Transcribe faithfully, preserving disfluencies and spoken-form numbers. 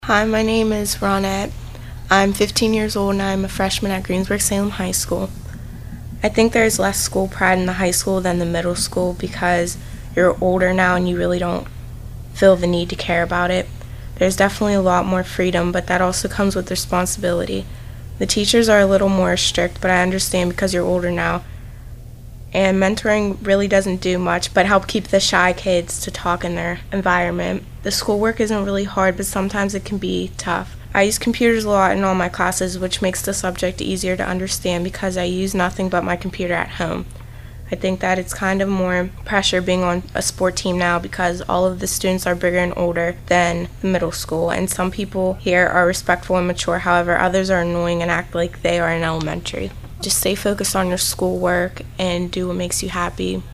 Hi, my name is Ronette. I'm fifteen years old and I'm a freshman at Greensburg-Salem High School. I think there's less school pride in the high school than the middle school because you're older now and you really don't feel the need to care about it. There's definitely a lot more freedom, but that also comes with responsibility. The teachers are a little more strict, but I understand because you're older now. And mentoring really doesn't do much but help keep the shy kids to talk in their environment. The schoolwork isn't really hard, but sometimes it can be tough. I use computers a lot in all my classes, which makes the subject easier to understand because I use nothing but my computer at home. I think that it's kind of more pressure being on a sport team now because all of the students are bigger and older than the middle school, and some people here are respectful and mature, however others are annoying and act like they are in elementary. Just stay focused on your schoolwork and do what makes you happy.